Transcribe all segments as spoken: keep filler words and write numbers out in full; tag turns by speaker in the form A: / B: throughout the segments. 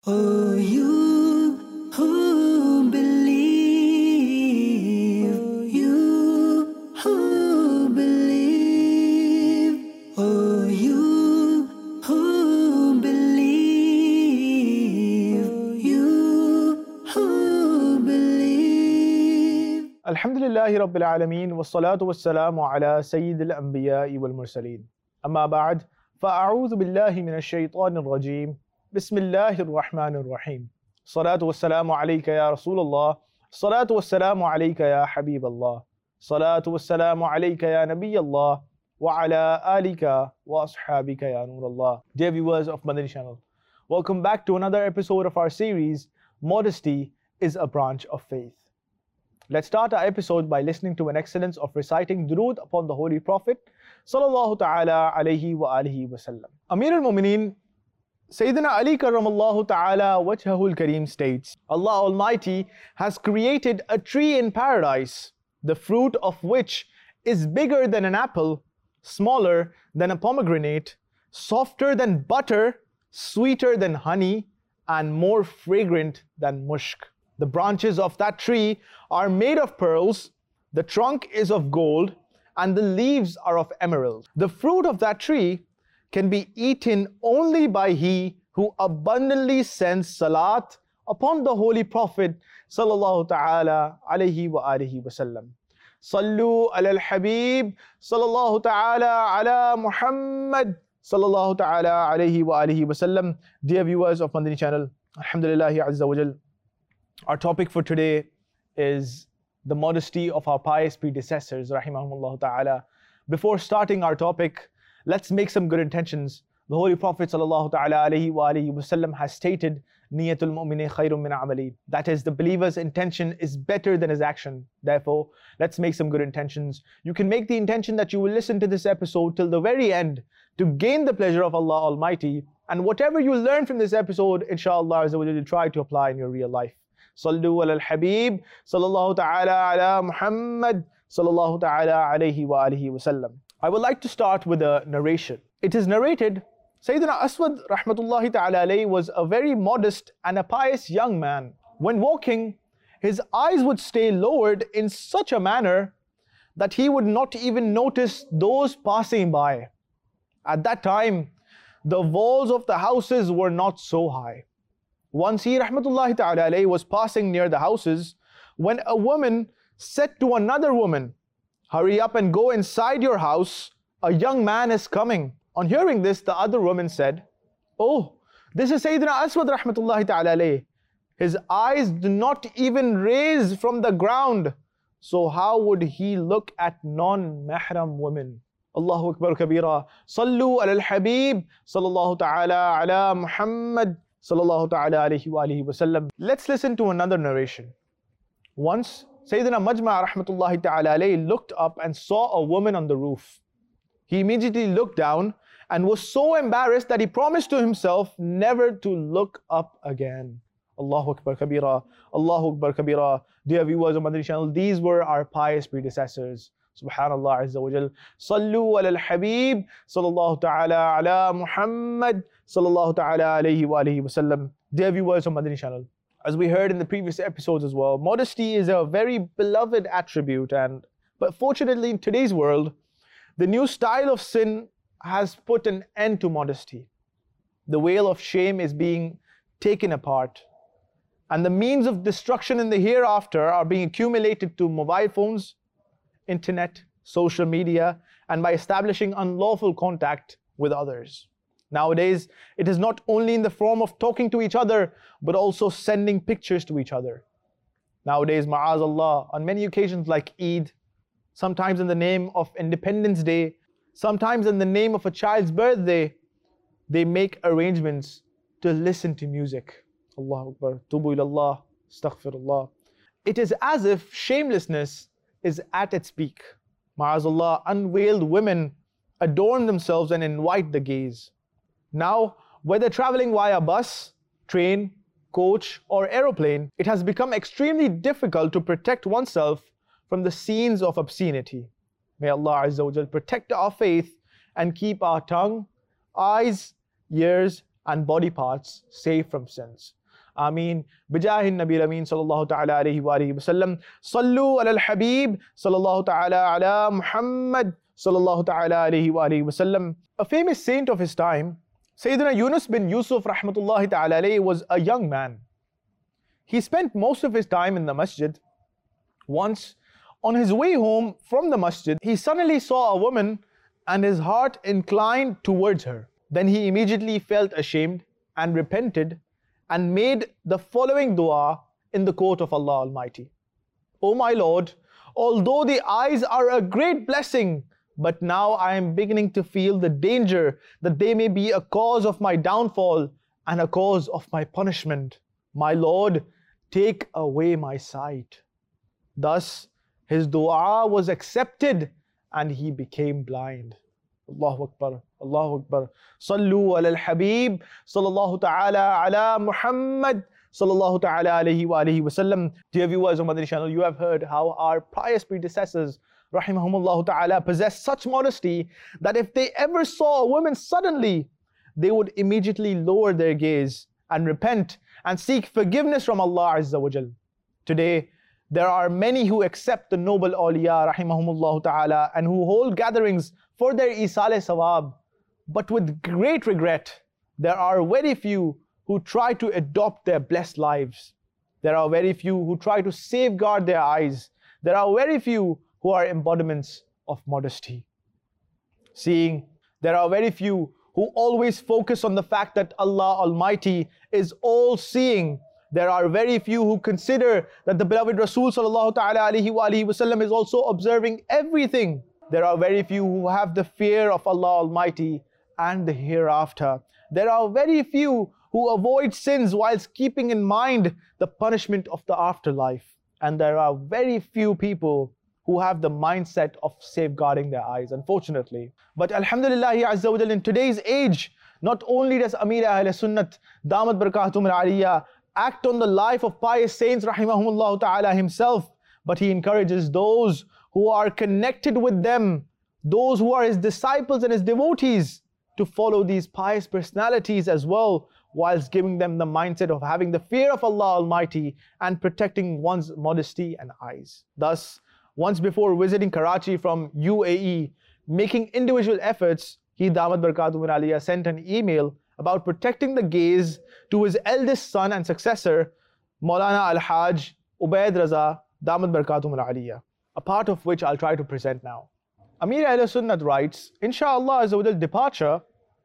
A: Oh, you who believe, you who believe, oh, you who believe, you who believe.
B: Alhamdulillahi Rabbil Alameen wa salatu wa salamu ala Sayyidil Anbiya'i wal Mursaleen. Amma ba'd, fa'a'udhu billahi minash shaytanir rajeem. Bismillahir Rahmanir Rahim. Salatu wa salamu alayka ya Rasulullah. Salatu wa salamu alayka ya Habiballah. Salatu wa salamu alayka ya Nabiyallah. Wa ala alika wa ashabika ya Nurallah. Dear viewers of Madani channel, welcome back to another episode of our series, Modesty is a Branch of Faith. Let's start our episode by listening to an excellence of reciting durood upon the Holy Prophet sallallahu ta'ala alayhi wa alihi wa sallam. Amir al-Mumineen Sayyidina Ali karramallahu ta'ala wajhahul kareem states, Allah Almighty has created a tree in paradise, the fruit of which is bigger than an apple, smaller than a pomegranate, softer than butter, sweeter than honey, and more fragrant than mushk. The branches of that tree are made of pearls, the trunk is of gold, and the leaves are of emerald. The fruit of that tree can be eaten only by he who abundantly sends salat upon the Holy Prophet sallallahu ta'ala alayhi wa alihi wa sallam. Sallu ala al-Habib sallallahu ta'ala ala Muhammad sallallahu ta'ala alayhi wa alihi wa sallam. Dear viewers of Madani channel, alhamdulillahi azza wa jal. Our topic for today is the modesty of our pious predecessors, rahimahumullah ta'ala. Before starting our topic, let's make some good intentions. The Holy Prophet sallallahu ta'ala alayhi wa alihi wa sallam has stated, Niyatul mu'mini khayrun min amali. That is, the believer's intention is better than his action. Therefore, let's make some good intentions. You can make the intention that you will listen to this episode till the very end to gain the pleasure of Allah Almighty. And whatever you learn from this episode, inshallah, you'll try to apply in your real life. Sallu ala al-Habib, sallallahu ta'ala ala Muhammad, sallallahu ta'ala alayhi wa alihi wa sallam. I would like to start with a narration. It is narrated, Sayyidina Aswad rahmatullahi ta'ala alayhi was a very modest and a pious young man. When walking, his eyes would stay lowered in such a manner that he would not even notice those passing by. At that time, the walls of the houses were not so high. Once he rahmatullahi ta'ala alayhi was passing near the houses, when a woman said to another woman, "Hurry up and go inside your house, a young man is coming." On hearing this, the other woman said, "Oh, this is Sayyidina Aswad rahmatullahi ta'ala alayhi. His eyes do not even raise from the ground, so how would he look at non-mahram women?" Allahu Akbar kabira. Sallu ala al-Habib, sallallahu ta'ala ala Muhammad, sallallahu ta'ala alayhi wa alihi wa sallam. Let's listen to another narration. Once, Sayyidina Majma' rahmatullahi ta'ala alayhi looked up and saw a woman on the roof. He immediately looked down and was so embarrassed that he promised to himself never to look up again. Allahu Akbar kabira. Allahu Akbar kabira. Dear viewers of Madani channel, these were our pious predecessors. Subhanallah azza wa jal. Sallu ala al-Habib, sallallahu ta'ala ala Muhammad, sallallahu ta'ala alayhi wa alihi wa sallam. Dear viewers of Madani channel, as we heard in the previous episodes as well, modesty is a very beloved attribute, and but fortunately in today's world, the new style of sin has put an end to modesty. The veil of shame is being taken apart, and the means of destruction in the hereafter are being accumulated to mobile phones, internet, social media, and by establishing unlawful contact with others. Nowadays, it is not only in the form of talking to each other, but also sending pictures to each other. Nowadays, ma'azallah, on many occasions like Eid, sometimes in the name of Independence Day, sometimes in the name of a child's birthday, they make arrangements to listen to music. Allahu Akbar, tubu ilallah, astaghfirullah. It is as if shamelessness is at its peak. Ma'azallah, unveiled women adorn themselves and invite the gaze. Now, whether traveling via bus, train, coach, or aeroplane, it has become extremely difficult to protect oneself from the scenes of obscenity. May Allah Azza wa Jal protect our faith and keep our tongue, eyes, ears, and body parts safe from sins. Ameen. Bijahin Nabi Ameen sallallahu ta'ala alayhi wa alihi wa sallam. Sallu ala al-Habib sallallahu ta'ala ala Muhammad sallallahu ta'ala alayhi wa alihi wa sallam. A famous saint of his time, Sayyidina Yunus bin Yusuf rahmatullahi ta'ala alayhi, was a young man. He spent most of his time in the masjid. Once, on his way home from the masjid, he suddenly saw a woman and his heart inclined towards her. Then he immediately felt ashamed and repented and made the following dua in the court of Allah Almighty. O my Lord, although the eyes are a great blessing, but now I am beginning to feel the danger that they may be a cause of my downfall and a cause of my punishment. My Lord, take away my sight. Thus, his dua was accepted and he became blind. Allahu Akbar, Allahu Akbar. Sallu ala al-Habib, sallallahu ta'ala ala Muhammad, sallallahu ta'ala alayhi wa alihi wa sallam. Dear viewers of Madani channel, you have heard how our pious predecessors, rahimahumullah ta'ala, possessed such modesty that if they ever saw a woman suddenly, they would immediately lower their gaze and repent and seek forgiveness from Allah Azza wa Jal. Today, there are many who accept the noble awliya, rahimahumullah ta'ala, and who hold gatherings for their isale sawab. But with great regret, there are very few who try to adopt their blessed lives. There are very few who try to safeguard their eyes. There are very few who are embodiments of modesty. Seeing there are very few who always focus on the fact that Allah Almighty is all-seeing. There are very few who consider that the beloved Rasul sallallahu ta'ala alayhi wa alihi wa sallam is also observing everything. There are very few who have the fear of Allah Almighty and the hereafter. There are very few who avoid sins whilst keeping in mind the punishment of the afterlife. And there are very few people who have the mindset of safeguarding their eyes, unfortunately. But Alhamdulillah Azza wa Jal, in today's age, not only does Amir Ahl Sunnat, Damat Barakatum al-Aliyah, act on the life of pious saints, rahimahumullah ta'ala, himself, but he encourages those who are connected with them, those who are his disciples and his devotees, to follow these pious personalities as well, whilst giving them the mindset of having the fear of Allah Almighty and protecting one's modesty and eyes. Thus, once before visiting Karachi from U A E, making individual efforts, he, Damat Barakatum al-Aliyah, sent an email about protecting the gaze to his eldest son and successor, Maulana Al-Hajj Ubaid Raza, Damat Barakatum al-Aliyah, a part of which I'll try to present now. Amir Ahl Sunnat writes, Inshallah Azza wa Jal, departure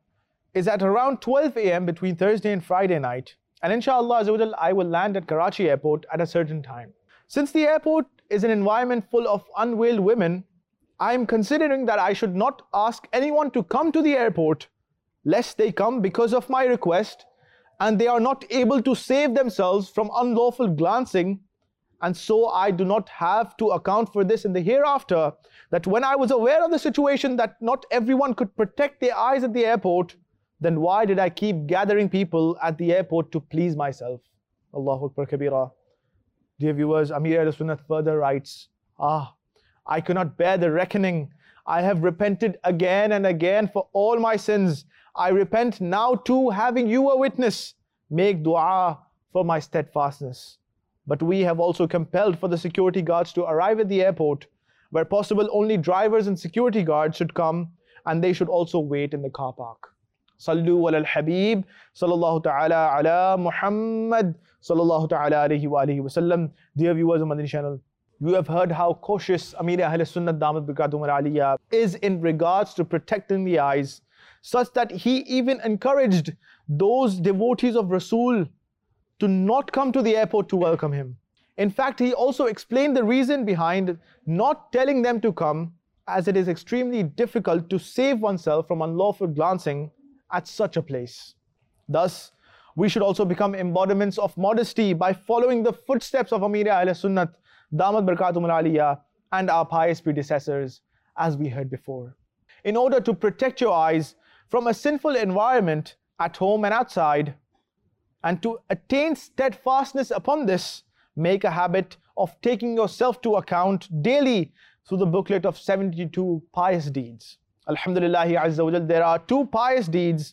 B: is at around twelve A M between Thursday and Friday night, and Inshallah Azza wa Jal, I will land at Karachi airport at a certain time. Since the airport is an environment full of unveiled women, I am considering that I should not ask anyone to come to the airport, lest they come because of my request and they are not able to save themselves from unlawful glancing, and so I do not have to account for this in the hereafter, that when I was aware of the situation that not everyone could protect their eyes at the airport, then why did I keep gathering people at the airport to please myself? Allahu Akbar Kabira. Dear viewers, Amir Ahl Sunnat further writes, Ah, I cannot bear the reckoning. I have repented again and again for all my sins. I repent now too, having you a witness. Make dua for my steadfastness. But we have also compelled for the security guards to arrive at the airport. Where possible, only drivers and security guards should come, and they should also wait in the car park. Sallu ala al-Habib, sallallahu ta'ala ala Muhammad, sallallahu ta'ala alayhi wa alihi wa sallam. Dear viewers of Madani channel, you have heard how cautious Amir Ahl Sunnat Damat Barakatum al-Aliyah is in regards to protecting the eyes, such that he even encouraged those devotees of Rasul to not come to the airport to welcome him. In fact, he also explained the reason behind not telling them to come, as it is extremely difficult to save oneself from unlawful glancing at such a place. Thus, we should also become embodiments of modesty by following the footsteps of Amir Ahl Sunnat, Damat Barakatum al-Aliyah, and our pious predecessors, as we heard before. In order to protect your eyes from a sinful environment at home and outside, and to attain steadfastness upon this, make a habit of taking yourself to account daily through the booklet of seventy-two pious deeds. Alhamdulillah Azza wa Jal, there are two pious deeds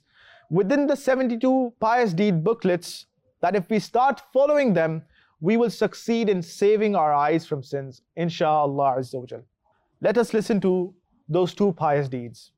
B: within the seventy-two pious deed booklets that if we start following them, we will succeed in saving our eyes from sins, insha'Allah Azza wa Jal. Let us listen to those two pious deeds.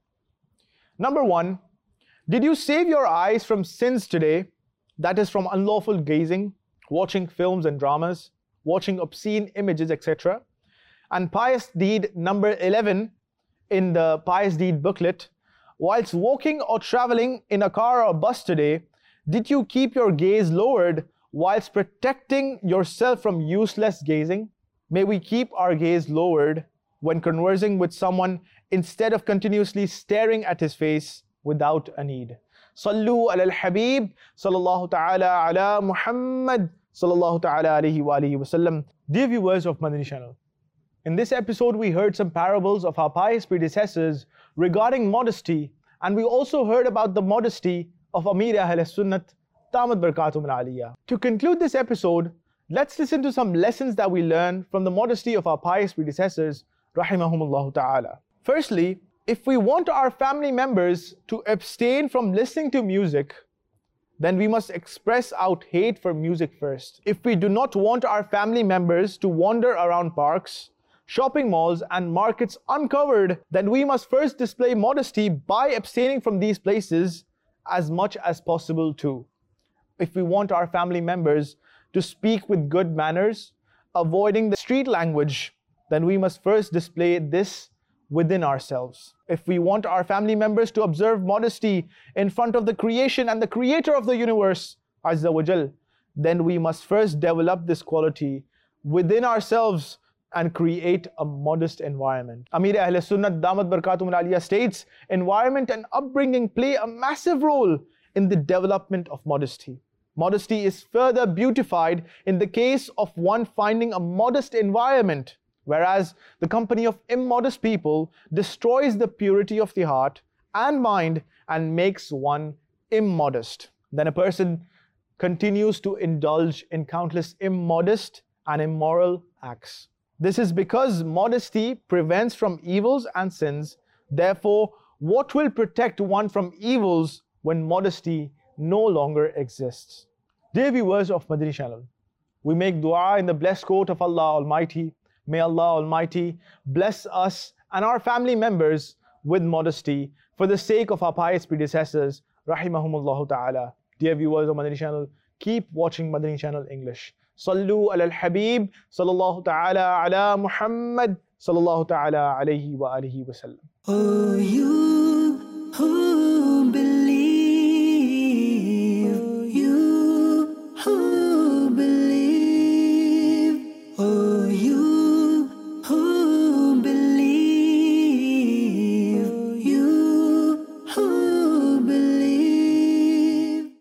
B: Number one, did you save your eyes from sins today? That is from unlawful gazing, watching films and dramas, watching obscene images, et cetera. And pious deed number eleven in the pious deed booklet, whilst walking or traveling in a car or bus today, did you keep your gaze lowered whilst protecting yourself from useless gazing? May we keep our gaze lowered when conversing with someone instead of continuously staring at his face without a need. Sallu ala al-Habib, sallallahu ta'ala ala Muhammad, sallallahu ta'ala alayhi wa alihi wa sallam. Dear viewers of Madani Channel, in this episode we heard some parables of our pious predecessors regarding modesty, and we also heard about the modesty of Amir Ahl Sunnat, Damat Barakatum al-Aliyah. To conclude this episode, let's listen to some lessons that we learn from the modesty of our pious predecessors, rahimahumullah ta'ala. Firstly, if we want our family members to abstain from listening to music, then we must express out hate for music first. If we do not want our family members to wander around parks, shopping malls and markets uncovered, then we must first display modesty by abstaining from these places as much as possible too. If we want our family members to speak with good manners, avoiding the street language, then we must first display this within ourselves. If we want our family members to observe modesty in front of the creation and the creator of the universe, Azza wa Jal, then we must first develop this quality within ourselves and create a modest environment. Amir Ahl Sunnat Damat Barakatum al-Aliyah states, environment and upbringing play a massive role in the development of modesty. Modesty is further beautified in the case of one finding a modest environment, whereas the company of immodest people destroys the purity of the heart and mind and makes one immodest. Then a person continues to indulge in countless immodest and immoral acts. This is because modesty prevents from evils and sins. Therefore, what will protect one from evils when modesty no longer exists? Dear viewers of Madani Channel, we make dua in the blessed quote of Allah Almighty. May Allah Almighty bless us and our family members with modesty for the sake of our pious predecessors, rahimahumullah ta'ala. Dear viewers of Madani Channel, keep watching Madani Channel English. Sallu ala al-Habib, sallallahu ta'ala ala Muhammad, sallallahu ta'ala alayhi wa alihi wa sallam.
A: Oh, you